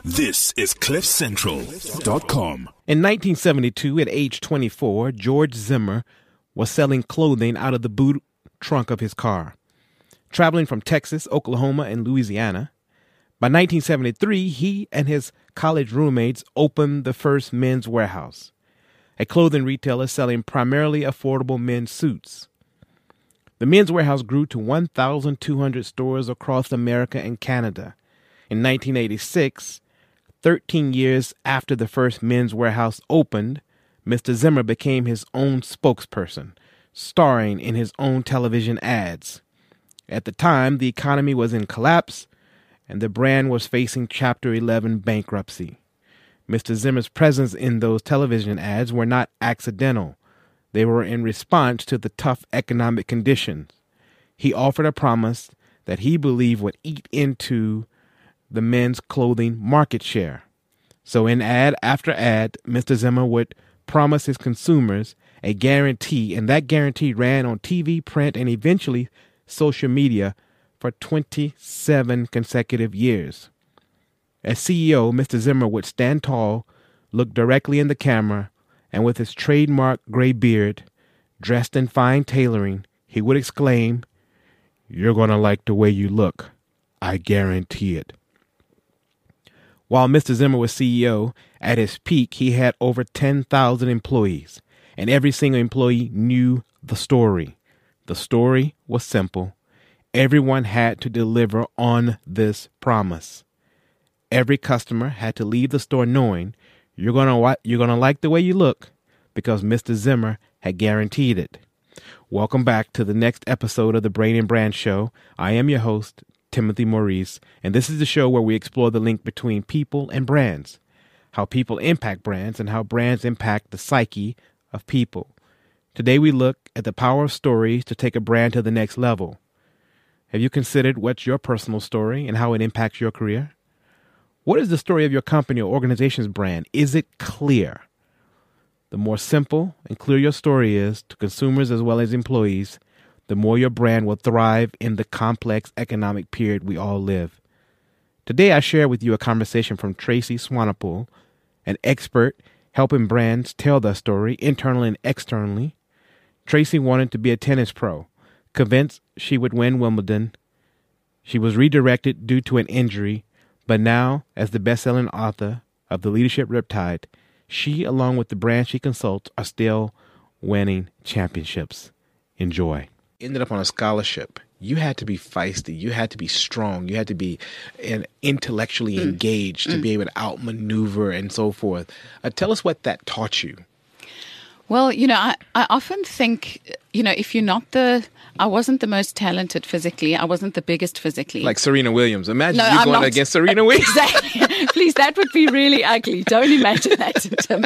This is CliffCentral.com. In 1972, at age 24, George Zimmer was selling clothing out of the boot trunk of his car, traveling from Texas, Oklahoma, and Louisiana. By 1973, he and his college roommates opened the first Men's Wearhouse, a clothing retailer selling primarily affordable men's suits. The Men's Wearhouse grew to 1,200 stores across America and Canada. In 1986, 13 years after the first Men's Wearhouse opened, Mr. Zimmer became his own spokesperson, starring in his own television ads. At the time, the economy was in collapse, and the brand was facing Chapter 11 bankruptcy. Mr. Zimmer's presence in those television ads were not accidental. They were in response to the tough economic conditions. He offered a promise that he believed would eat into the men's clothing market share. So in ad after ad, Mr. Zimmer would promise his consumers a guarantee, and that guarantee ran on TV, print, and eventually social media for 27 consecutive years. As CEO, Mr. Zimmer would stand tall, look directly in the camera, and with his trademark gray beard, dressed in fine tailoring, he would exclaim, "You're going to like the way you look. I guarantee it." While Mr. Zimmer was CEO, at his peak, he had over 10,000 employees, and every single employee knew the story. The story was simple. Everyone had to deliver on this promise. Every customer had to leave the store knowing you're gonna like the way you look because Mr. Zimmer had guaranteed it. Welcome back to the next episode of the Brain and Brand Show. I am your host, Timothy Maurice, and this is the show where we explore the link between people and brands, how people impact brands, and how brands impact the psyche of people. Today we look at the power of stories to take a brand to the next level. Have you considered what's your personal story and how it impacts your career? What is the story of your company or organization's brand? Is it clear? The more simple and clear your story is to consumers as well as employees, the more your brand will thrive in the complex economic period we all live. Today, I share with you a conversation from Tracy Swanepoel, an expert helping brands tell their story internally and externally. Tracy wanted to be a tennis pro, convinced she would win Wimbledon. She was redirected due to an injury, but now, as the best-selling author of The Leadership Riptide, she, along with the brand she consults, are still winning championships. Enjoy. Ended up on a scholarship. You had to be feisty. You had to be strong. You had to be intellectually engaged to be able to outmaneuver and so forth. Tell us what that taught you. Well, I often think, if you're not I wasn't the most talented physically. I wasn't the biggest physically. Like Serena Williams. Imagine you going against Serena Williams. Exactly. Please, that would be really ugly. Don't imagine that, Tim.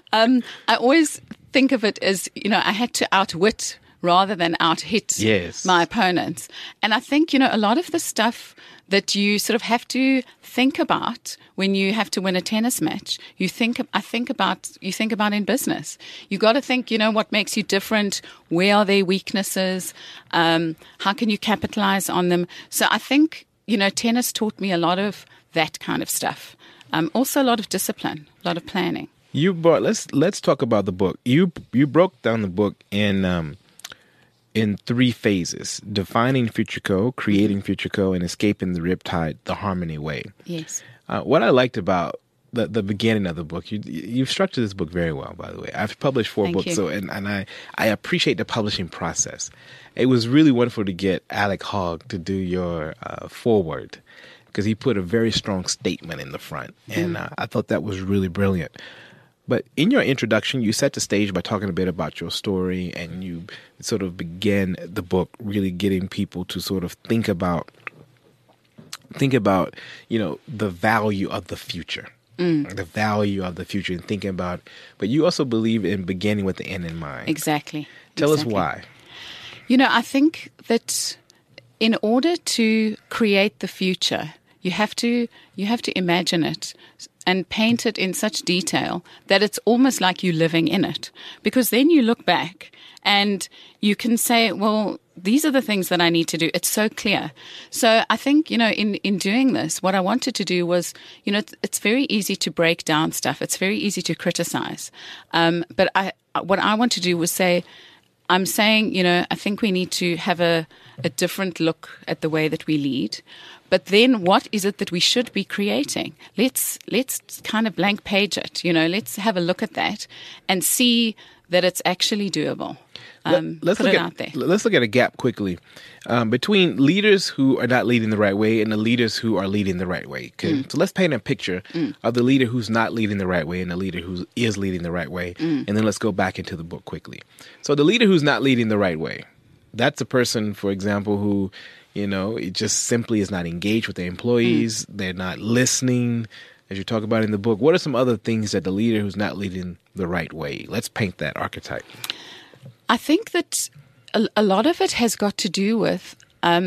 I always think of it as, I had to outwit rather than out-hit my opponents. And I think, a lot of the stuff that you sort of have to think about when you have to win a tennis match, you think about in business. You got to think, what makes you different? Where are their weaknesses? How can you capitalize on them? So I think, tennis taught me a lot of that kind of stuff. Also a lot of discipline, a lot of planning. Let's talk about the book. You broke down the book in 3 phases: defining FutureCo, creating FutureCo, and escaping the Riptide the Harmony way. Yes. What I liked about the beginning of the book, you've structured this book very well, by the way. I've published 4 books, you. so and I appreciate the publishing process. It was really wonderful to get Alec Hogg to do your foreword, because he put a very strong statement in the front, and I thought that was really brilliant. But in your introduction, you set the stage by talking a bit about your story, and you sort of began the book really getting people to sort of think about, the value of the future, the value of the future, and thinking about, but you also believe in beginning with the end in mind. Exactly. Tell us why. I think that in order to create the future, You have to imagine it and paint it in such detail that it's almost like you're living in it. Because then you look back and you can say, well, these are the things that I need to do. It's so clear. So I think, in doing this, what I wanted to do was, it's very easy to break down stuff. It's very easy to criticize. But what I want to do was say, I'm saying, I think we need to have a different look at the way that we lead. But then what is it that we should be creating? Let's kind of blank page it. Let's have a look at that and see that it's actually doable. Let's look at a gap quickly between leaders who are not leading the right way and the leaders who are leading the right way. Okay? So let's paint a picture of the leader who's not leading the right way and the leader who is leading the right way. And then let's go back into the book quickly. So the leader who's not leading the right way, that's a person, for example, who, it just simply is not engaged with their employees. They're not listening, as you talk about in the book. What are some other things that the leader who's not leading the right way? Let's paint that archetype. I think that a lot of it has got to do with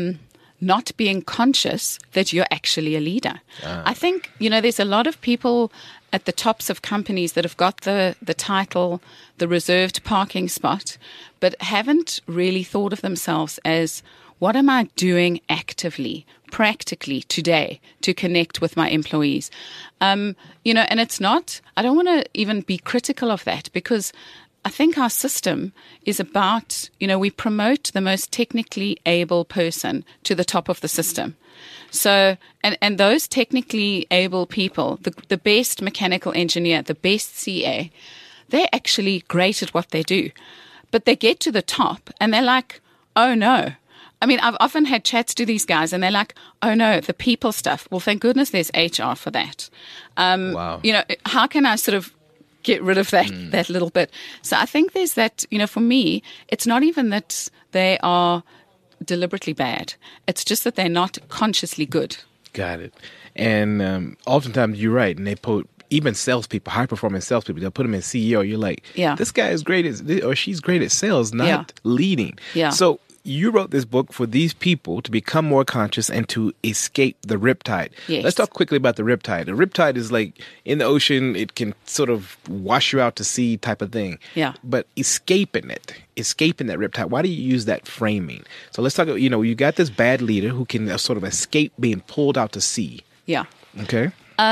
not being conscious that you're actually a leader. I think, there's a lot of people at the tops of companies that have got the title, the reserved parking spot, but haven't really thought of themselves as, what am I doing actively, practically today to connect with my employees? And it's not, I don't want to even be critical of that, because I think our system is about, we promote the most technically able person to the top of the system. So, and those technically able people, the best mechanical engineer, the best CA, they're actually great at what they do. But they get to the top and they're like, oh no. I mean, I've often had chats to these guys and they're like, oh no, the people stuff. Well, thank goodness there's HR for that. Wow. How can I sort of get rid of that little bit? So I think there's that, for me, it's not even that they are deliberately bad. It's just that they're not consciously good. Got it. And oftentimes you're right. And they put even salespeople, high-performing salespeople, they'll put them in CEO. You're like, this guy is great or she's great at sales, not leading. Yeah. So you wrote this book for these people to become more conscious and to escape the riptide. Yes. Let's talk quickly about the riptide. The riptide is like in the ocean, it can sort of wash you out to sea type of thing. Yeah. But escaping that riptide, why do you use that framing? So let's talk, you got this bad leader who can sort of escape being pulled out to sea. Yeah. Okay.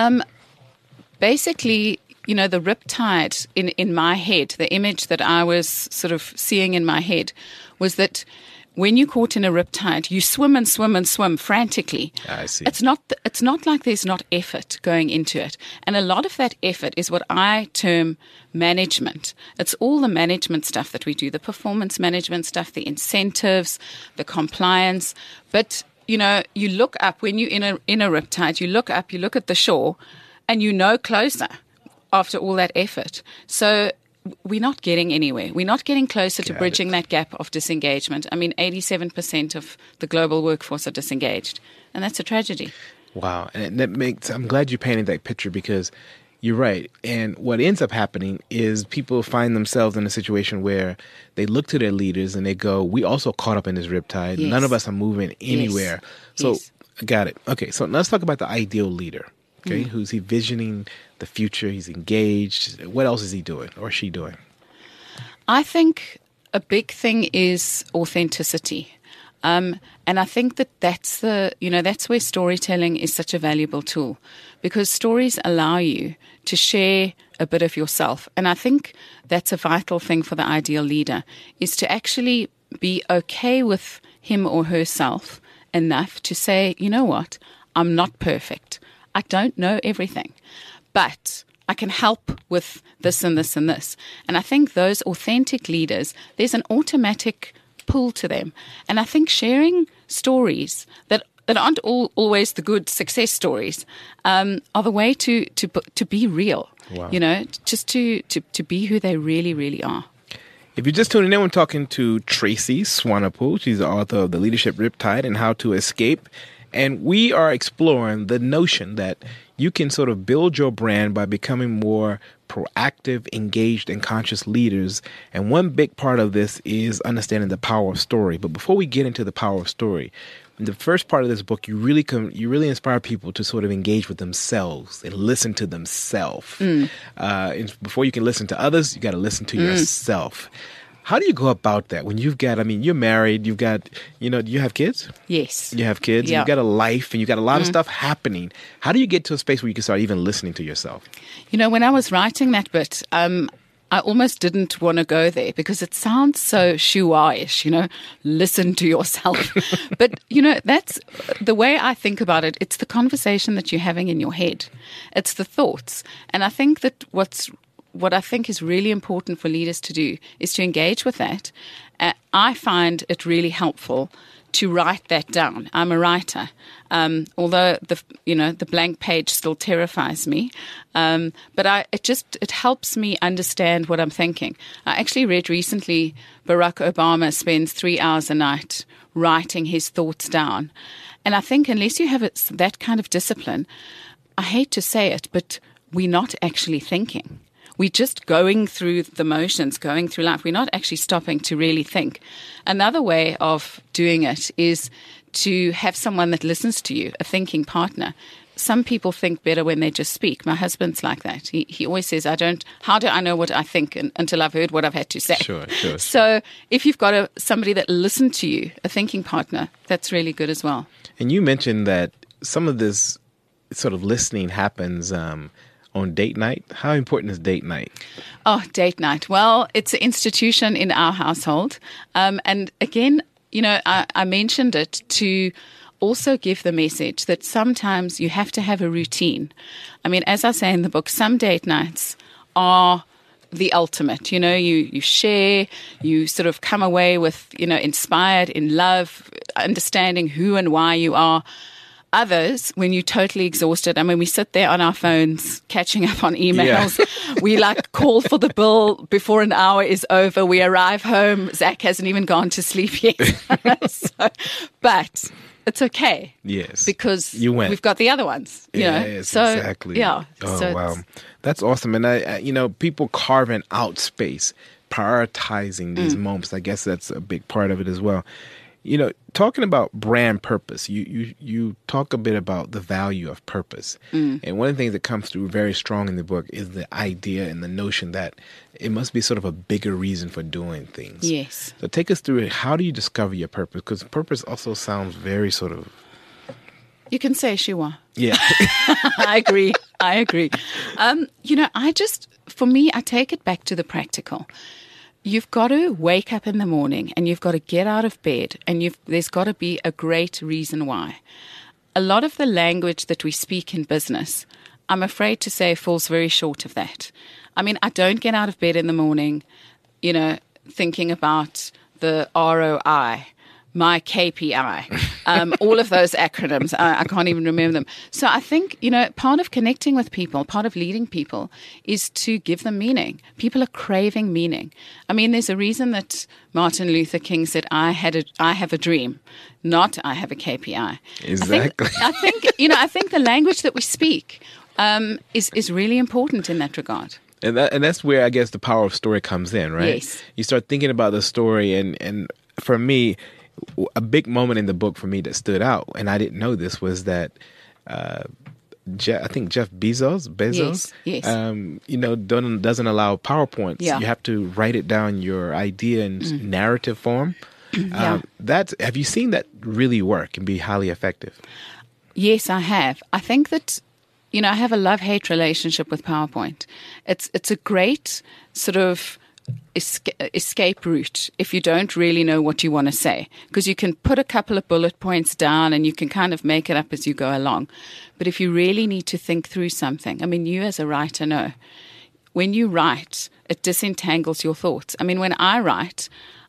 Basically, the riptide in my head, the image that I was sort of seeing in my head was that when you're caught in a riptide, you swim and swim and swim frantically. I see. It's not like there's not effort going into it. And a lot of that effort is what I term management. It's all the management stuff that we do, the performance management stuff, the incentives, the compliance. But, you look up when you're in a riptide, you look up, you look at the shore, and closer after all that effort. So we're not getting anywhere. We're not getting closer to bridging that gap of disengagement. I mean, 87% of the global workforce are disengaged, and that's a tragedy. Wow. And I'm glad you painted that picture, because you're right. And what ends up happening is people find themselves in a situation where they look to their leaders and they go, we also caught up in this riptide. Yes. None of us are moving anywhere. Yes. So, Yes. Got it. Okay, so let's talk about the ideal leader. Okay, who's he visioning the future? He's engaged. What else is he doing or she doing? I think a big thing is authenticity. And I think that's where storytelling is such a valuable tool, because stories allow you to share a bit of yourself. And I think that's a vital thing for the ideal leader, is to actually be okay with him or herself enough to say, you know what, I'm not perfect. I don't know everything, but I can help with this and this and this. And I think those authentic leaders, there's an automatic pull to them. And I think sharing stories that aren't always the good success stories are the way to be real. Wow. Just to be who they really, really are. If you're just tuning in, we're talking to Tracy Swanepoel. She's the author of The Leadership Riptide and How to Escape. And we are exploring the notion that you can sort of build your brand by becoming more proactive, engaged, and conscious leaders. And one big part of this is understanding the power of story. But before we get into the power of story, in the first part of this book, you really inspire people to sort of engage with themselves and listen to themselves. And before you can listen to others, you got to listen to yourself. How do you go about that when you've got, you're married, you've got, do you have kids? Yes. You have kids, yeah. You've got a life, and you've got a lot of stuff happening. How do you get to a space where you can start even listening to yourself? When I was writing that bit, I almost didn't want to go there because it sounds so shua-ish, listen to yourself. But, that's the way I think about it. It's the conversation that you're having in your head. It's the thoughts. And I think that what I think is really important for leaders to do is to engage with that. I find it really helpful to write that down. I'm a writer, although the blank page still terrifies me. But it helps me understand what I'm thinking. I actually read recently Barack Obama spends 3 hours a night writing his thoughts down, and I think unless you have that kind of discipline, I hate to say it, but we're not actually thinking. We're just going through the motions, going through life. We're not actually stopping to really think. Another way of doing it is to have someone that listens to you, a thinking partner. Some people think better when they just speak. My husband's like that. He always says, how do I know what I think until I've heard what I've had to say? Sure. So if you've got somebody that listens to you, a thinking partner, that's really good as well. And you mentioned that some of this sort of listening happens on date night. How important is date night? Oh, date night. Well, it's an institution in our household. And again, I mentioned it to also give the message that sometimes you have to have a routine. As I say in the book, some date nights are the ultimate. You share, you sort of come away with, inspired, in love, understanding who and why you are. Others, when you're totally exhausted, we sit there on our phones catching up on emails. Yeah. We call for the bill before an hour is over. We arrive home. Zach hasn't even gone to sleep yet. But it's okay. Yes. Because we've got the other ones. Yes, so, exactly. Yeah. Oh, so wow. That's awesome. And people carving out space, prioritizing these moments. I guess that's a big part of it as well. Talking about brand purpose, you talk a bit about the value of purpose. And one of the things that comes through very strong in the book is the idea and the notion that it must be sort of a bigger reason for doing things. Yes. So take us through it. How do you discover your purpose? Because purpose also sounds very sort of... You can say Shiwa. Yeah. I agree. For me, I take it back to the practical. You've got to wake up in the morning and you've got to get out of bed and there's got to be a great reason why. A lot of the language that we speak in business, I'm afraid to say, falls very short of that. I don't get out of bed in the morning, thinking about the ROI, my KPI, all of those acronyms. I can't even remember them. So I think, part of connecting with people, part of leading people is to give them meaning. People are craving meaning. There's a reason that Martin Luther King said, I have a dream, not I have a KPI. Exactly. I think the language that we speak is really important in that regard. And that's where I guess the power of story comes in, right? Yes. You start thinking about the story, and for me, a big moment in the book for me that stood out, and I didn't know this, was that I think Jeff Bezos, yes. Doesn't allow PowerPoints. Yeah. You have to write it down, your idea in narrative form. Yeah. Have you seen that really work and be highly effective? Yes, I have. I think that, I have a love-hate relationship with PowerPoint. It's a great sort of escape route if you don't really know what you want to say, because you can put a couple of bullet points down and you can kind of make it up as you go along. But if you really need to think through something, you as a writer know, when you write, it disentangles your thoughts. When I write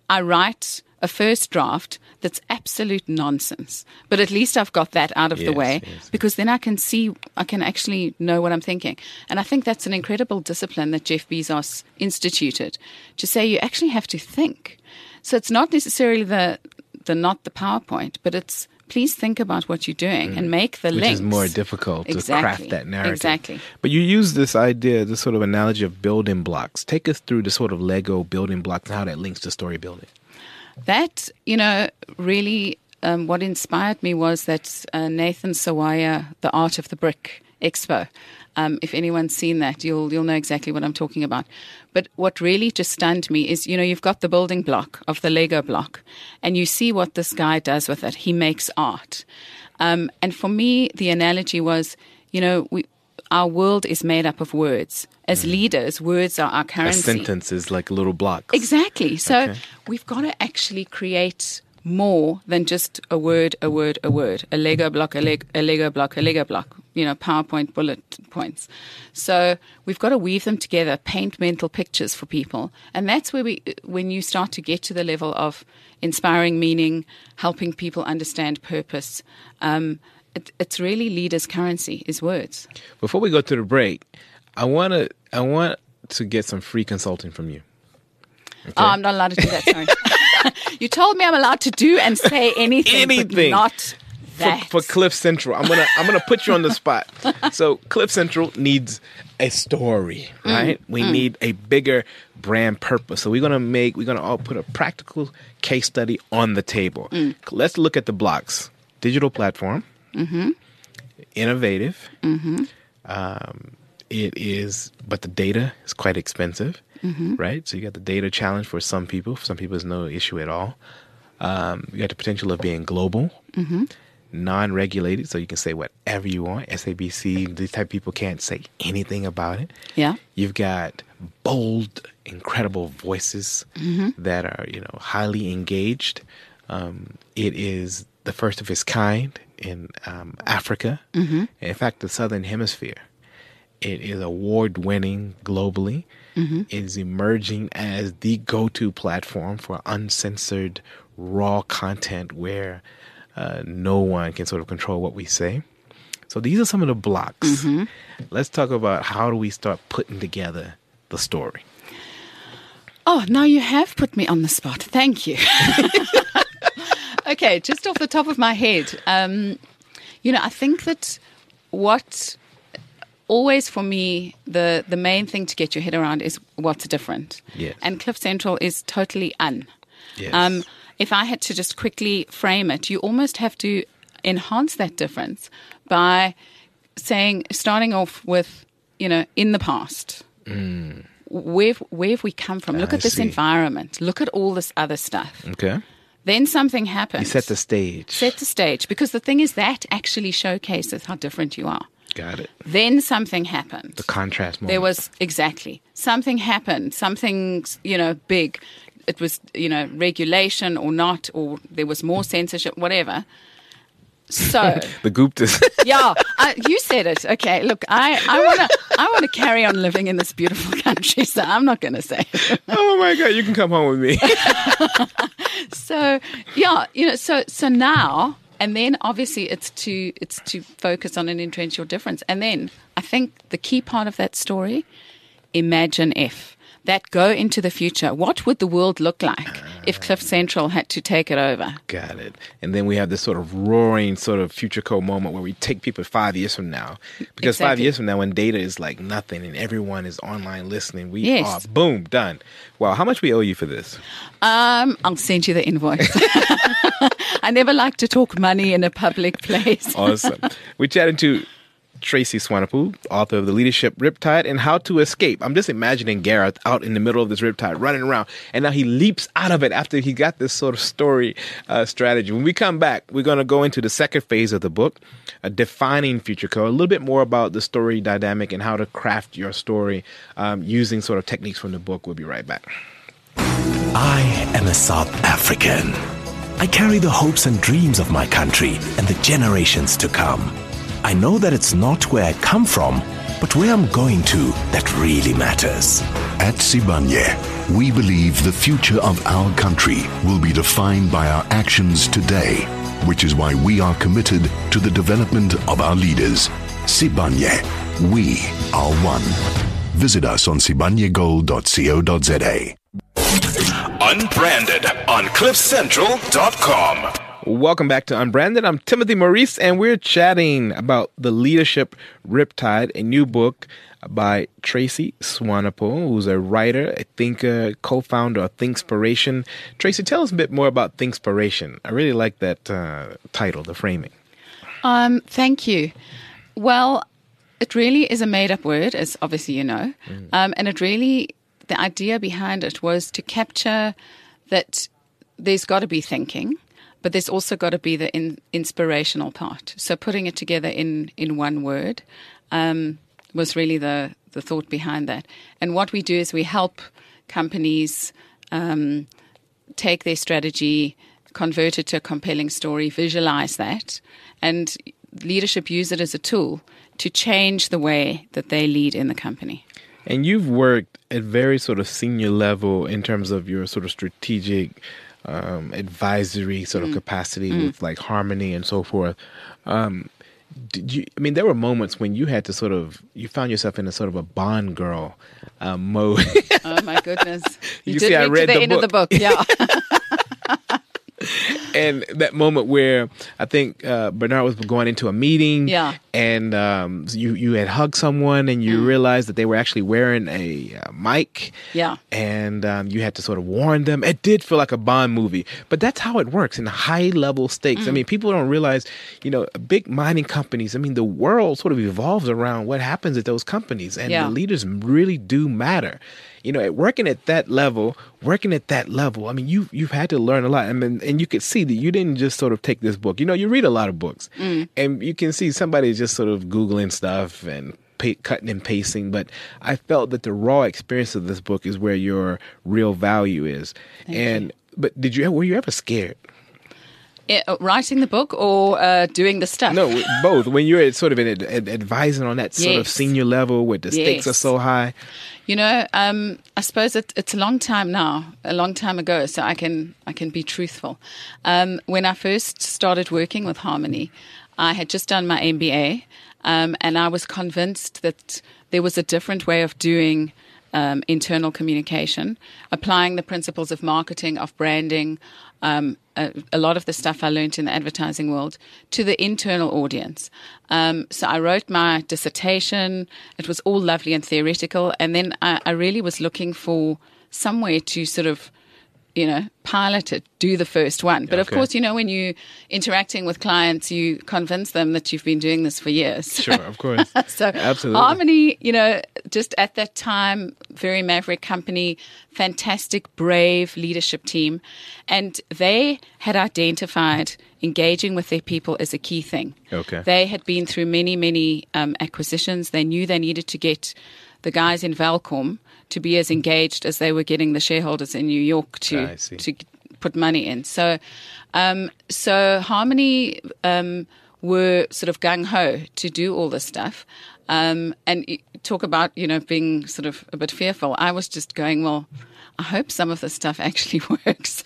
a first draft that's absolute nonsense, but at least I've got that out of the way, because then I can actually know what I'm thinking. And I think that's an incredible discipline that Jeff Bezos instituted, to say you actually have to think. So it's not necessarily not the PowerPoint, but it's please think about what you're doing and make the links. Which is more difficult to craft that narrative. Exactly. But you use this idea, this sort of analogy of building blocks. Take us through the sort of Lego building blocks and how that links to story building. That, really what inspired me was that Nathan Sawaya, The Art of the Brick Expo. If anyone's seen that, you'll know exactly what I'm talking about. But what really just stunned me is, you've got the building block of the Lego block, and you see what this guy does with it. He makes art. And for me, the analogy was, our world is made up of words. As leaders, words are our currency. A sentence is like little blocks. Exactly. So we've got to actually create more than just a word, a word, a word, a Lego block, a Lego block, a Lego block, PowerPoint bullet points. So we've got to weave them together, paint mental pictures for people. And that's where when you start to get to the level of inspiring meaning, helping people understand purpose, it's really leaders' currency is words. Before we go to the break, I want to get some free consulting from you. Okay? Oh, I'm not allowed to do that, sorry. You told me I'm allowed to do and say anything. But not that. For Cliff Central. I'm gonna put you on the spot. So Cliff Central needs a story, right? We need a bigger brand purpose. So we're gonna all put a practical case study on the table. Let's look at the blocks. Digital platform. Innovative. It is, but the data is quite expensive, right? So you got the data challenge for some people. For some people, there's no issue at all. You got the potential of being global, non-regulated, so you can say whatever you want. SABC, these type of people can't say anything about it. Yeah. You've got bold, incredible voices that are, highly engaged. It is the first of its kind in Africa. In fact, the Southern Hemisphere. It is award-winning globally. It is emerging as the go-to platform for uncensored, raw content where no one can sort of control what we say. So these are some of the blocks. Let's talk about how do we start putting together the story. Oh, now you have put me on the spot. Thank you. Okay, just off the top of my head, I think that what always for me, the main thing to get your head around is what's different. Yes. And Cliff Central is totally Yes. If I had to just quickly frame it, you almost have to enhance that difference by starting off with, in the past. Where have we come from? Look at this environment. Look at all this other stuff. Okay. Then something happens. You set the stage. Set the stage. Because the thing is that actually showcases how different you are. Got it. Then something happened. The contrast moment. There was, exactly. Something happened. Something, big. It was, regulation or not, or there was more censorship, whatever. So the Guptas. Yeah, you said it. Okay, look, I want to carry on living in this beautiful country, so I'm not going to say it. Oh my God, you can come home with me. So yeah, so now and then obviously it's to focus on and entrench your difference, and then I think the key part of that story, imagine if. That go into the future. What would the world look like if Cliff Central had to take it over? Got it. And then we have this sort of roaring sort of future code moment where we take people 5 years from now. Because 5 years from now, when data is like nothing and everyone is online listening, we are, boom, done. Wow, how much we owe you for this? I'll send you the invoice. I never like to talk money in a public place. Awesome. We're chatting to Tracy Swanepoel, author of The Leadership Riptide and How to Escape. I'm just imagining Gareth out in the middle of this riptide running around, and now he leaps out of it after he got this sort of story strategy. When we come back, we're going to go into the second phase of the book, defining future code, a little bit more about the story dynamic and how to craft your story using sort of techniques from the book. We'll be right back. I am a South African. I carry the hopes and dreams of my country and the generations to come. I know that it's not where I come from, but where I'm going to that really matters. At Sibanye, we believe the future of our country will be defined by our actions today, which is why we are committed to the development of our leaders. Sibanye, we are one. Visit us on sibanyegold.co.za. Unbranded on CliffCentral.com. Welcome back to Unbranded. I'm Timothy Maurice, and we're chatting about The Leadership Riptide, a new book by Tracy Swanepoel, who's a writer, a thinker, co-founder of Thinkspiration. Tracy, tell us a bit more about Thinkspiration. I really like that title, the framing. Thank you. Well, it really is a made-up word, as obviously you know. And it really, the idea behind it was to capture that there's got to be thinking, but there's also got to be the inspirational part. So putting it together in one word was really the thought behind that. And what we do is we help companies take their strategy, convert it to a compelling story, visualize that, and leadership use it as a tool to change the way that they lead in the company. And you've worked at very sort of senior level in terms of your sort of strategic advisory sort of capacity with like Harmony and so forth. There were moments when you had to you found yourself in a sort of a Bond girl mode. Oh my goodness. You see, I read the end of the book. Yeah. And that moment where I think Bernard was going into a meeting, and you had hugged someone, and you realized that they were actually wearing a mic, and you had to sort of warn them. It did feel like a Bond movie, but that's how it works in high level stakes. I mean, people don't realize, big mining companies. I mean, the world sort of evolves around what happens at those companies, and the leaders really do matter. Working at that level, I mean, you've had to learn a lot. I mean, and you could see that you didn't just sort of take this book. You read a lot of books, and you can see somebody just sort of Googling stuff and cutting and pasting. But I felt that the raw experience of this book is where your real value is. But were you ever scared? Writing the book or doing the stuff? No, both. When you're sort of advising on that sort of senior level where the stakes are so high. I suppose it's a long time now, a long time ago, so I can be truthful. When I first started working with Harmony, I had just done my MBA, and I was convinced that there was a different way of doing internal communication, applying the principles of marketing, of branding, a lot of the stuff I learned in the advertising world to the internal audience. So I wrote my dissertation. It was all lovely and theoretical. And then I really was looking for somewhere to sort of, pilot it, do the first one. But of course, when you're interacting with clients, you convince them that you've been doing this for years. Sure, of course. So absolutely. Harmony, just at that time, very maverick company, fantastic, brave leadership team. And they had identified engaging with their people as a key thing. Okay. They had been through many, many acquisitions. They knew they needed to get the guys in Valcom to be as engaged as they were getting the shareholders in New York to put money in. So Harmony were sort of gung-ho to do all this stuff. And talk about, being sort of a bit fearful. I was just going, well, I hope some of this stuff actually works.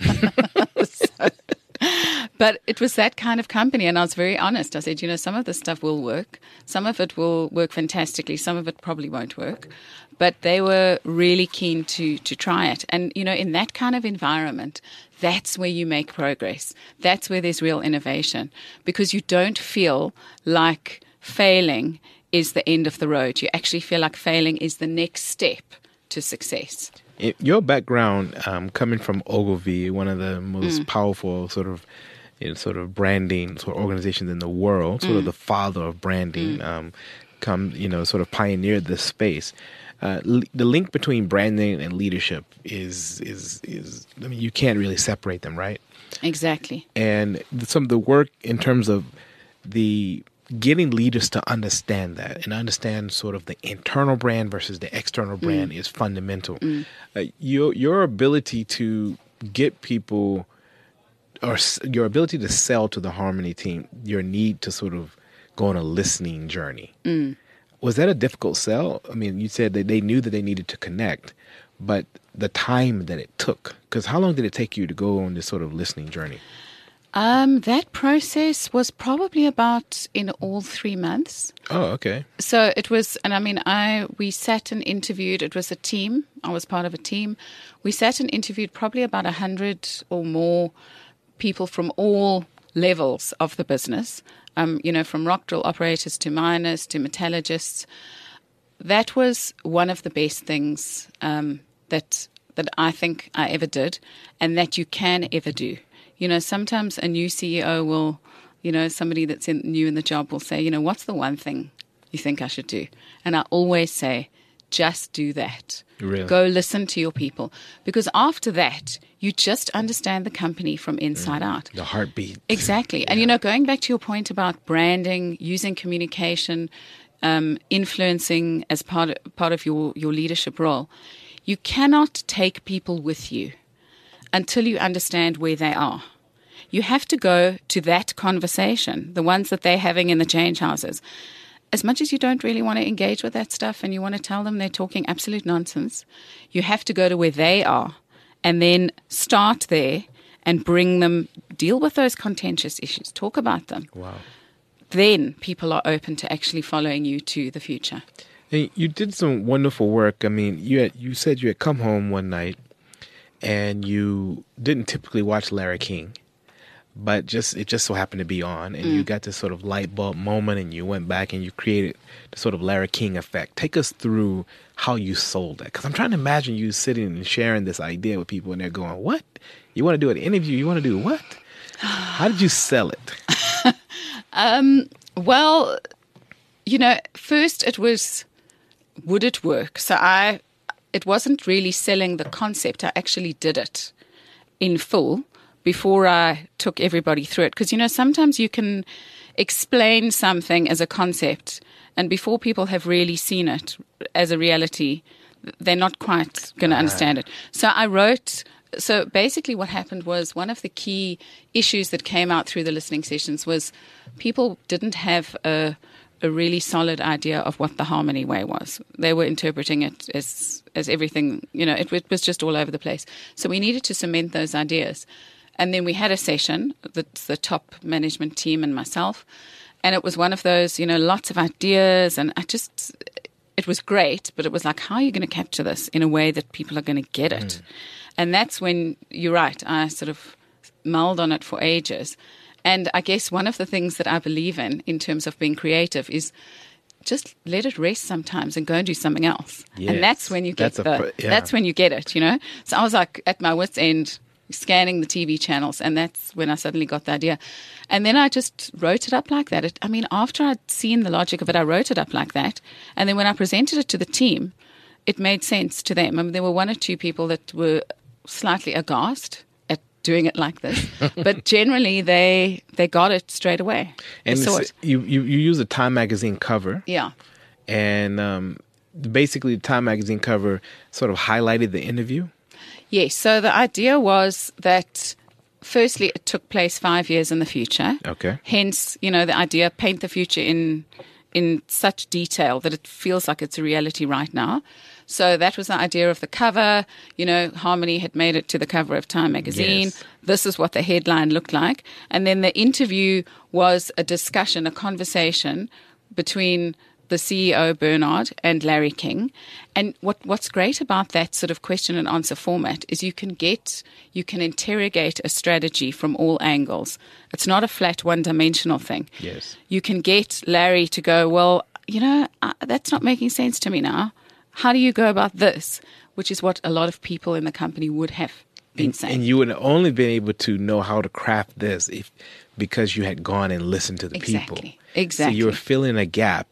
But it was that kind of company, and I was very honest. I said, some of this stuff will work. Some of it will work fantastically. Some of it probably won't work. But they were really keen to try it. And, in that kind of environment, that's where you make progress. That's where there's real innovation, because you don't feel like failing is the end of the road. You actually feel like failing is the next step to success. Your background, coming from Ogilvy, one of the most powerful sort of branding sort of organizations in the world, sort of the father of branding, sort of pioneered this space. The link between branding and leadership is I mean, you can't really separate them, right? Exactly. And some of the work in terms of the getting leaders to understand that and understand sort of the internal brand versus the external brand is fundamental. Your ability to get people, or your ability to sell to the Harmony team, your need to sort of go on a listening journey. Was that a difficult sell? I mean, you said that they knew that they needed to connect, but the time that it took, because how long did it take you to go on this sort of listening journey? That process was probably about in all 3 months. Oh, okay. So it was, and I mean, we sat and interviewed. It was a team. I was part of a team. We sat and interviewed probably about 100 or more people from all levels of the business, from rock drill operators to miners to metallurgists. That was one of the best things that I think I ever did, and that you can ever do. Sometimes a new CEO will, somebody that's new in the job will say, what's the one thing you think I should do? And I always say, just do that. Really? Go listen to your people. Because after that, you just understand the company from inside out. The heartbeat. Exactly. Yeah. And, going back to your point about branding, using communication, influencing as part of your leadership role, you cannot take people with you until you understand where they are. You have to go to that conversation, the ones that they're having in the change houses. As much as you don't really want to engage with that stuff and you want to tell them they're talking absolute nonsense, you have to go to where they are and then start there and bring them, deal with those contentious issues, talk about them. Wow. Then people are open to actually following you to the future. Hey, you did some wonderful work. I mean, you said you had come home one night and you didn't typically watch Larry King, but it just so happened to be on, and you got this sort of light bulb moment, and you went back and you created the sort of Larry King effect. Take us through how you sold it, because I'm trying to imagine you sitting and sharing this idea with people, and they're going, "What? You want to do an interview? You want to do what? How did you sell it?" Well, first it was, would it work? So it wasn't really selling the concept. I actually did it in full before I took everybody through it. Because, sometimes you can explain something as a concept, and before people have really seen it as a reality, they're not quite going to understand it. So basically what happened was, one of the key issues that came out through the listening sessions was people didn't have a really solid idea of what the Harmony Way was. They were interpreting it as everything, it was just all over the place. So we needed to cement those ideas. And then we had a session, the top management team and myself, and it was one of those, lots of ideas, and it was great, but it was like, how are you going to capture this in a way that people are going to get it? And that's when, you're right, I sort of mulled on it for ages. And I guess one of the things that I believe in terms of being creative, is just let it rest sometimes and go and do something else. Yes. And that's when you get that's when you get it, So I was like at my wit's end, scanning the TV channels, and that's when I suddenly got the idea. And then I just wrote it up like that. After I'd seen the logic of it, I wrote it up like that. And then when I presented it to the team, it made sense to them. There were one or two people that were slightly aghast at doing it like this, but generally they got it straight away. And you use a Time magazine cover. Yeah. And basically the Time magazine cover sort of highlighted the interview. Yes. So the idea was that, firstly, it took place 5 years in the future. Okay. Hence, the idea, paint the future in such detail that it feels like it's a reality right now. So that was the idea of the cover. Harmony had made it to the cover of Time magazine. Yes. This is what the headline looked like. And then the interview was a discussion, a conversation between the CEO, Bernard, and Larry King. And what's great about that sort of question and answer format is you can interrogate a strategy from all angles. It's not a flat one-dimensional thing. Yes. You can get Larry to go, well, that's not making sense to me now. How do you go about this? Which is what a lot of people in the company would have been saying. And you would have only been able to know how to craft this because you had gone and listened to the people. Exactly. So you were filling a gap.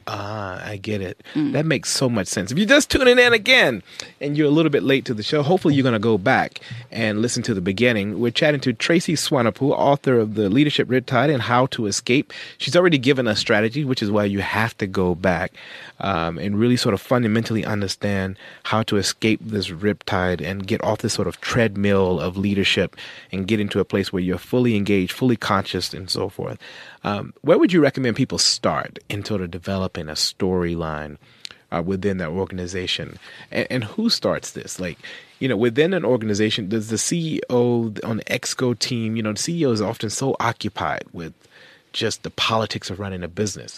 I get it. That makes so much sense. If you're just tuning in again and you're a little bit late to the show, hopefully you're going to go back and listen to the beginning. We're chatting to Tracy Swanepoel, author of The Leadership Riptide and How to Escape. She's already given us strategy, which is why you have to go back and really sort of fundamentally understand how to escape this riptide and get off this sort of treadmill of leadership and get into a place where you're fully engaged, fully conscious, and so forth. Where would you recommend people start in sort of developing a storyline within that organization? And who starts this? Within an organization, does the CEO on the Exco team, the CEO is often so occupied with just the politics of running a business.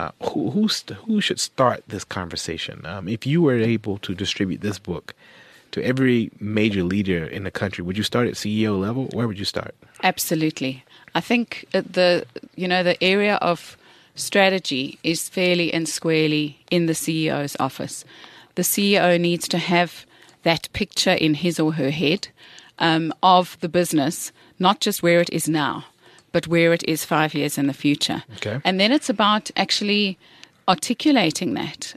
Who should start this conversation? If you were able to distribute this book to every major leader in the country, would you start at CEO level? Where would you start? Absolutely. I think the area of strategy is fairly and squarely in the CEO's office. The CEO needs to have that picture in his or her head of the business, not just where it is now, but where it is 5 years in the future. Okay. And then it's about actually articulating that.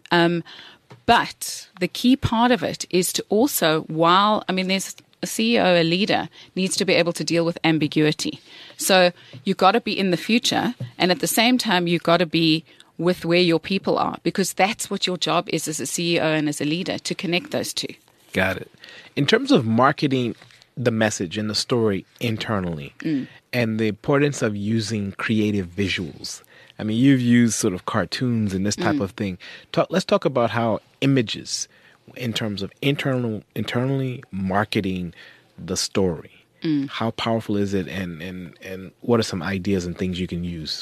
But the key part of it is to also, there's a CEO, a leader, needs to be able to deal with ambiguity. So you've got to be in the future, and at the same time, you've got to be with where your people are, because that's what your job is as a CEO and as a leader, to connect those two. Got it. In terms of marketing the message and the story internally and the importance of using creative visuals. I mean, you've used sort of cartoons and this type of thing. Let's talk about how images, in terms of internally marketing the story. How powerful is it, and what are some ideas and things you can use?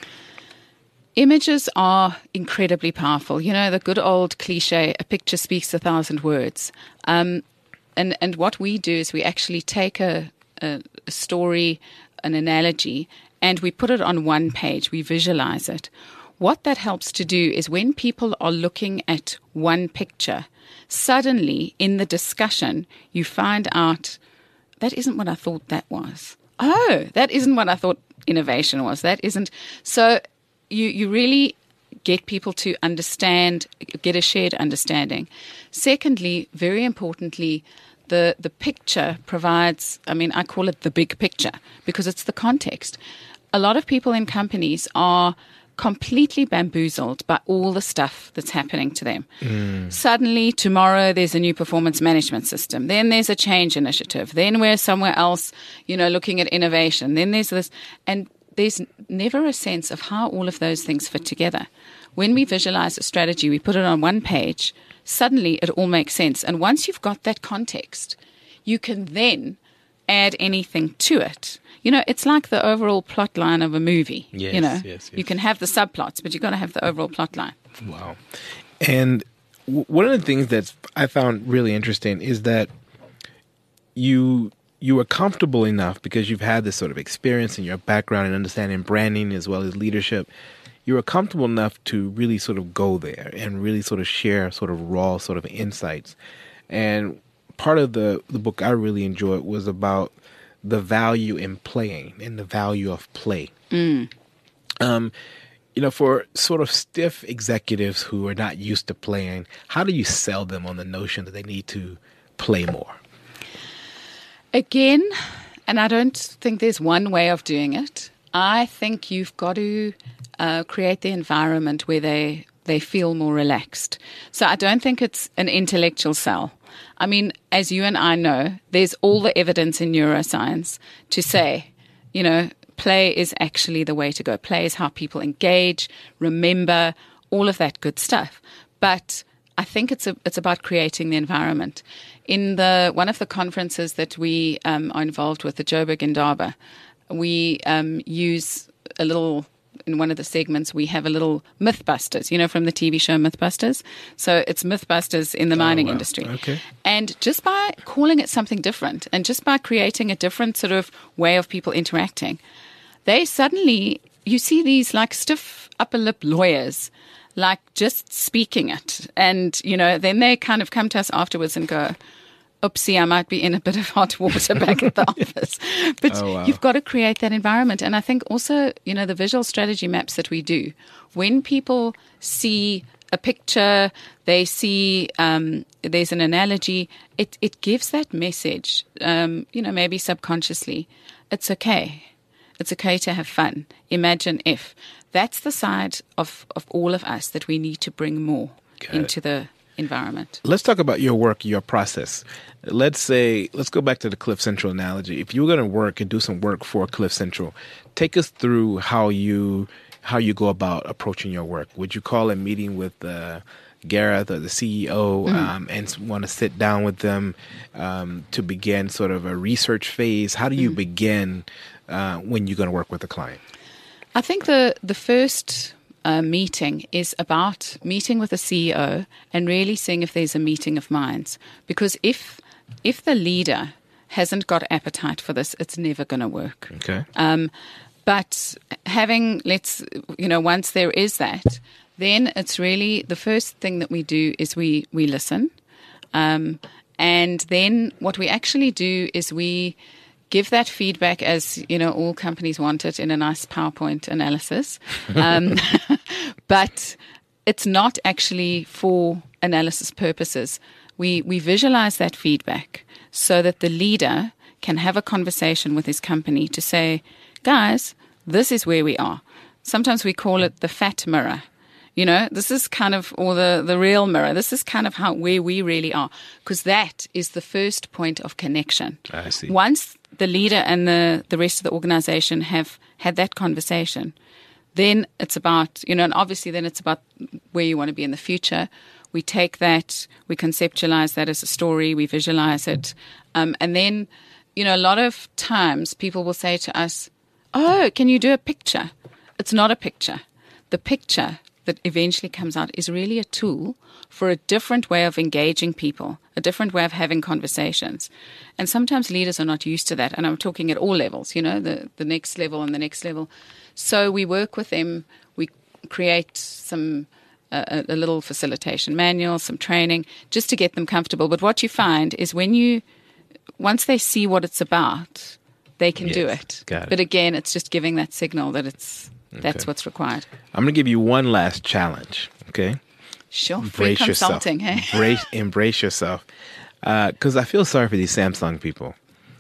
Images are incredibly powerful. You know, the good old cliche, a picture speaks 1,000 words. And what we do is we actually take a story, an analogy, and we put it on one page. We visualize it. What that helps to do is when people are looking at one picture, suddenly in the discussion, you find out, that isn't what I thought that was. Oh, that isn't what I thought innovation was. That isn't. So you really get people to understand, get a shared understanding. Secondly, very importantly, the picture provides, I call it the big picture because it's the context. A lot of people in companies are completely bamboozled by all the stuff that's happening to them. Suddenly, tomorrow, there's a new performance management system. Then there's a change initiative. Then we're somewhere else, looking at innovation. Then there's this. And there's never a sense of how all of those things fit together. When we visualize a strategy, we put it on one page, suddenly it all makes sense. And once you've got that context, you can then add anything to it. It's like the overall plot line of a movie. Yes. You can have the subplots, but you've got to have the overall plot line. Wow. And one of the things that I found really interesting is that you were comfortable enough, because you've had this sort of experience in your background and understanding branding as well as leadership. You were comfortable enough to really sort of go there and really sort of share sort of raw sort of insights. And part of the book I really enjoyed was about the value in playing and the value of play. For sort of stiff executives who are not used to playing, how do you sell them on the notion that they need to play more? Again, and I don't think there's one way of doing it. I think you've got to create the environment where they feel more relaxed. So I don't think it's an intellectual sell. As you and I know, there's all the evidence in neuroscience to say, play is actually the way to go. Play is how people engage, remember, all of that good stuff. But I think it's about creating the environment. In one of the conferences that we are involved with, the Joburg Indaba, we use a little. In one of the segments, we have a little Mythbusters, from the TV show Mythbusters. So it's Mythbusters in the mining industry. Okay. And just by calling it something different and just by creating a different sort of way of people interacting, they suddenly, you see these like stiff upper lip lawyers, like just speaking it. And, then they kind of come to us afterwards and go, oopsie, I might be in a bit of hot water back at the office. But You've got to create that environment. And I think also, the visual strategy maps that we do, when people see a picture, they see there's an analogy, it gives that message, maybe subconsciously, it's okay. It's okay to have fun. Imagine if. That's the side of all of us that we need to bring more into the environment. Let's talk about your work, your process. Let's go back to the Cliff Central analogy. If you were going to work and do some work for Cliff Central, take us through how you go about approaching your work. Would you call a meeting with Gareth or the CEO and want to sit down with them to begin sort of a research phase? How do you begin when you're going to work with a client? I think the first meeting is about meeting with a CEO and really seeing if there's a meeting of minds. Because if if the leader hasn't got appetite for this, it's never going to work. Okay. But once there is that, then it's really the first thing that we do is we listen. And then what we actually do is we give that feedback as, all companies want it in a nice PowerPoint analysis. But it's not actually for analysis purposes. We visualize that feedback so that the leader can have a conversation with his company to say, guys, this is where we are. Sometimes we call it the fat mirror. This is kind of, or the real mirror. This is kind of where we really are, because that is the first point of connection. I see. Once the leader and the rest of the organization have had that conversation, then it's about, and obviously then it's about where you want to be in the future. We take that, we conceptualize that as a story, we visualize it. And then, a lot of times people will say to us, oh, can you do a picture? It's not a picture. The picture that eventually comes out is really a tool for a different way of engaging people, a different way of having conversations. And sometimes leaders are not used to that. And I'm talking at all levels, the next level and the next level. So we work with them. We create some a little facilitation manual, some training, just to get them comfortable. But what you find is once they see what it's about, they can do it. Got it. But again, it's just giving that signal that that's what's required. I'm going to give you one last challenge, okay? Sure. Embrace Free consulting, yourself. hey? Embrace yourself. Because I feel sorry for these Samsung people.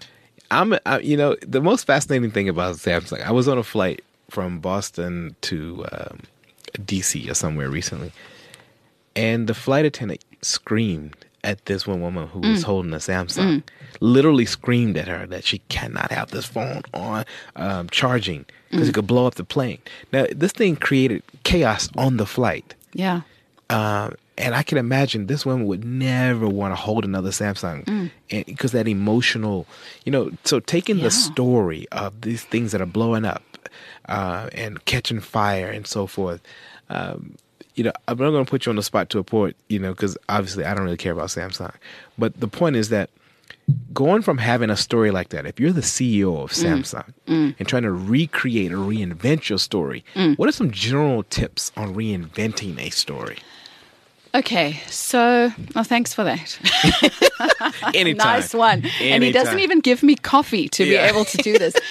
The most fascinating thing about Samsung, I was on a flight from Boston to DC or somewhere recently, and the flight attendant screamed at this one woman who was holding a Samsung, literally screamed at her that she cannot have this phone on charging because it could blow up the plane. Now, this thing created chaos on the flight. Yeah. And I can imagine this woman would never want to hold another Samsung because that emotional, so taking the story of these things that are blowing up and catching fire and so forth, I'm not going to put you on the spot to a point, because obviously I don't really care about Samsung. But the point is that going from having a story like that, if you're the CEO of Samsung and trying to recreate or reinvent your story, what are some general tips on reinventing a story? Okay, so thanks for that. Anytime. Nice one. Anytime. And he doesn't even give me coffee to be able to do this.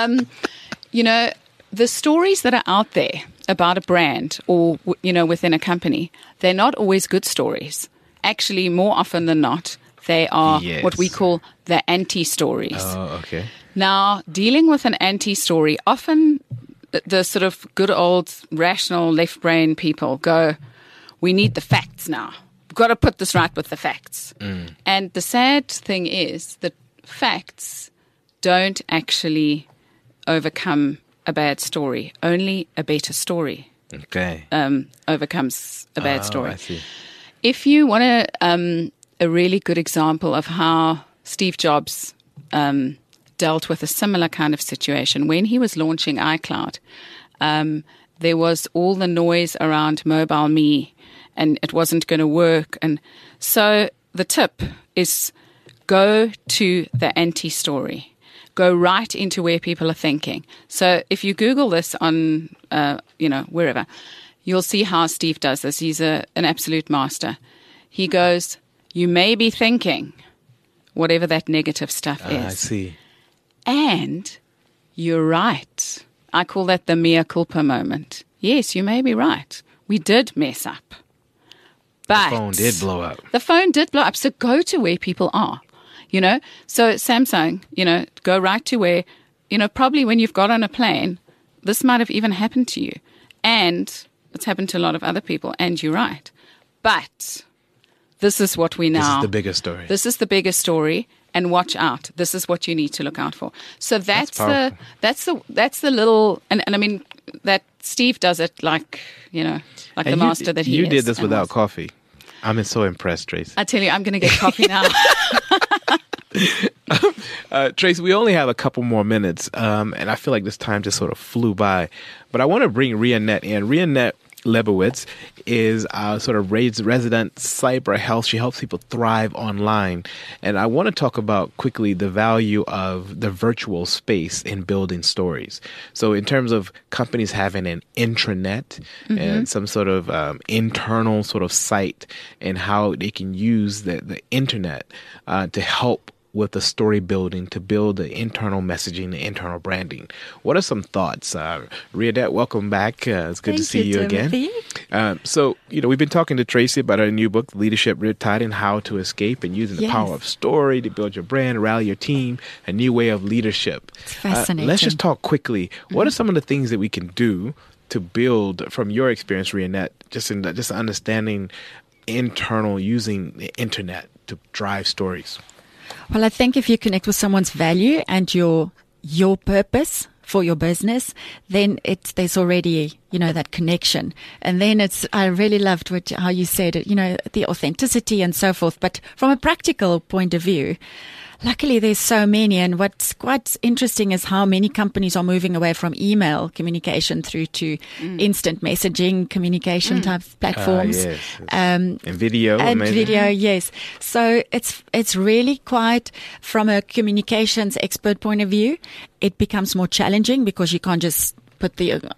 The stories that are out there about a brand or, within a company, they're not always good stories. Actually, more often than not, they are what we call the anti-stories. Oh, okay. Now, dealing with an anti-story, often the sort of good old rational left brain people go, we need the facts now. We've got to put this right with the facts. And the sad thing is that facts don't actually overcome a bad story. Only a better story overcomes a bad story. I see. If you want a really good example of how Steve Jobs dealt with a similar kind of situation, when he was launching iCloud, there was all the noise around Mobile Me, and it wasn't going to work. And so the tip is go to the anti-story. Go right into where people are thinking. So if you Google this on, wherever, you'll see how Steve does this. He's an absolute master. He goes, you may be thinking whatever that negative stuff is. I see. And you're right. I call that the mea culpa moment. Yes, you may be right. We did mess up. But the phone did blow up. The phone did blow up. So go to where people are. So Samsung, go right to where, probably when you've got on a plane, this might have even happened to you. And it's happened to a lot of other people, and you're right. But this is what we now... This is the bigger story. This is the bigger story, and watch out. This is what you need to look out for. So that's the little... And I mean, that Steve does it like the master that he is. You did this without coffee. I'm so impressed, Tracy. I tell you, I'm going to get coffee now. Tracy, we only have a couple more minutes, and I feel like this time just sort of flew by. But I want to bring Rianette in. Rianette Lebowitz is sort of resident cyber health. She helps people thrive online. And I want to talk about quickly the value of the virtual space in building stories. So in terms of companies having an intranet and some sort of internal sort of site, and how they can use the internet to help with the story building, to build the internal messaging, the internal branding. What are some thoughts? Riadet, welcome back. It's good to see you again. So, we've been talking to Tracy about her new book, Leadership Riptide, and how to escape and using the power of story to build your brand, rally your team, a new way of leadership. It's fascinating. Let's just talk quickly. What are some of the things that we can do to build, from your experience, Riadet, just understanding internal, using the internet to drive stories? Well, I think if you connect with someone's value and your purpose for your business, then there's already, that connection. And then I really loved how you said it, the authenticity and so forth. But from a practical point of view, luckily there's so many. And what's quite interesting is how many companies are moving away from email communication through to instant messaging communication type platforms. Yes. And video. And video, yes. So it's really quite, from a communications expert point of view, it becomes more challenging because you can't just put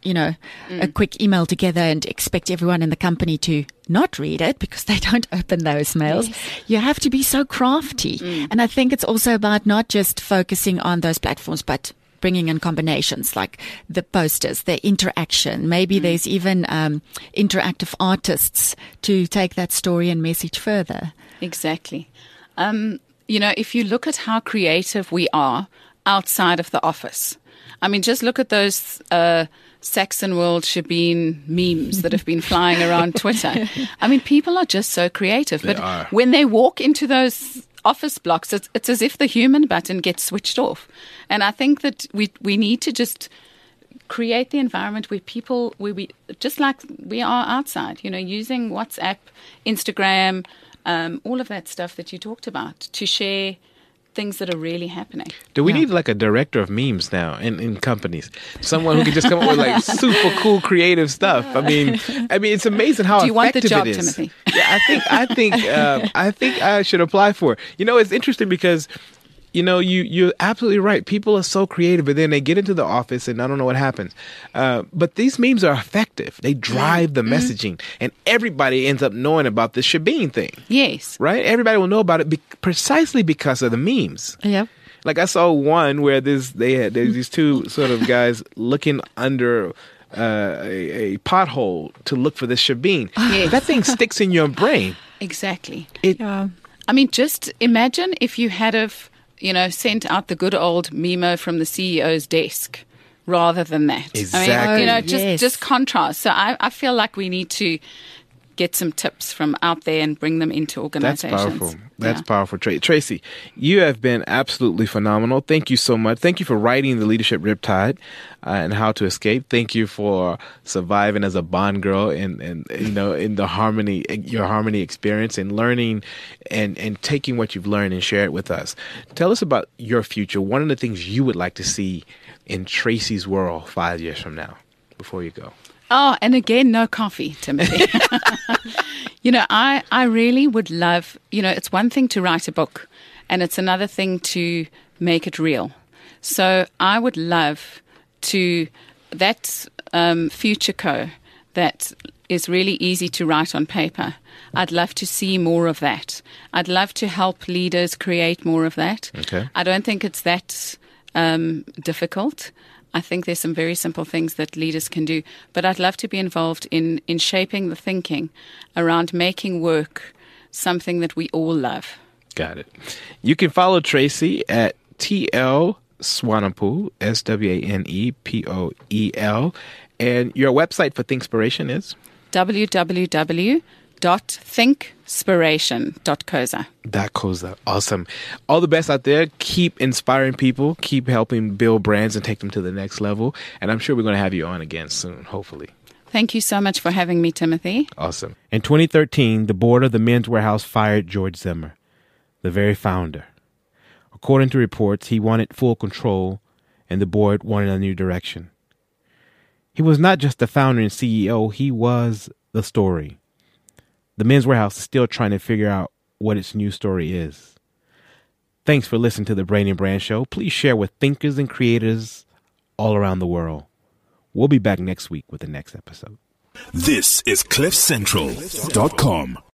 a quick email together and expect everyone in the company to not read it because they don't open those mails. Yes. You have to be so crafty. And I think it's also about not just focusing on those platforms, but bringing in combinations like the posters, the interaction. Maybe there's even interactive artists to take that story and message further. Exactly. If you look at how creative we are outside of the office, I mean, just look at those Saxon World Shebeen memes that have been flying around Twitter. I mean, people are just so creative. But when they walk into those office blocks, it's as if the human button gets switched off. And I think that we need to just create the environment where we just like we are outside, using WhatsApp, Instagram, all of that stuff that you talked about to share things that are really happening. Do we need like a director of memes now in companies? Someone who can just come up with like super cool creative stuff. I mean, it's amazing how effective it is. Do you want the job, Timothy? Yeah, I think I should apply for it. It's interesting because you're absolutely right. People are so creative, but then they get into the office and I don't know what happens. But these memes are effective. They drive the messaging, and everybody ends up knowing about the Shebeen thing. Yes. Right? Everybody will know about it precisely because of the memes. Yeah. Like I saw one where there's these two sort of guys looking under a pothole to look for the Shebeen. Yes. That thing sticks in your brain. Exactly. I mean, just imagine if you had sent out the good old memo from the CEO's desk rather than that. Exactly. I mean, just contrast. So I feel like we need to get some tips from out there and bring them into organizations. That's powerful. Tracy, you have been absolutely phenomenal. Thank you so much. Thank you for writing The Leadership Riptide and How to Escape. Thank you for surviving as a Bond girl in the your harmony experience, and learning and taking what you've learned and share it with us. Tell us about your future. One of the things you would like to see in Tracy's world 5 years from now, before you go. Oh, and again, no coffee, Timothy. I really would love, it's one thing to write a book and it's another thing to make it real. So I would love to, that future co that is really easy to write on paper, I'd love to see more of that. I'd love to help leaders create more of that. Okay. I don't think it's that difficult. I think there's some very simple things that leaders can do, but I'd love to be involved in shaping the thinking around making work something that we all love. Got it. You can follow Tracy at TL Swanepoel, SWANEPOEL, and your website for Thinkspiration is www.thinkspiration.coza. Awesome. All the best out there. Keep inspiring people. Keep helping build brands and take them to the next level. And I'm sure we're going to have you on again soon, hopefully. Thank you so much for having me, Timothy. Awesome. In 2013, the board of the Men's Wearhouse fired George Zimmer, the very founder. According to reports, he wanted full control and the board wanted a new direction. He was not just the founder and CEO, he was the story. The Men's Wearhouse is still trying to figure out what its new story is. Thanks for listening to the Brain and Brand Show. Please share with thinkers and creators all around the world. We'll be back next week with the next episode. This is CliffCentral.com.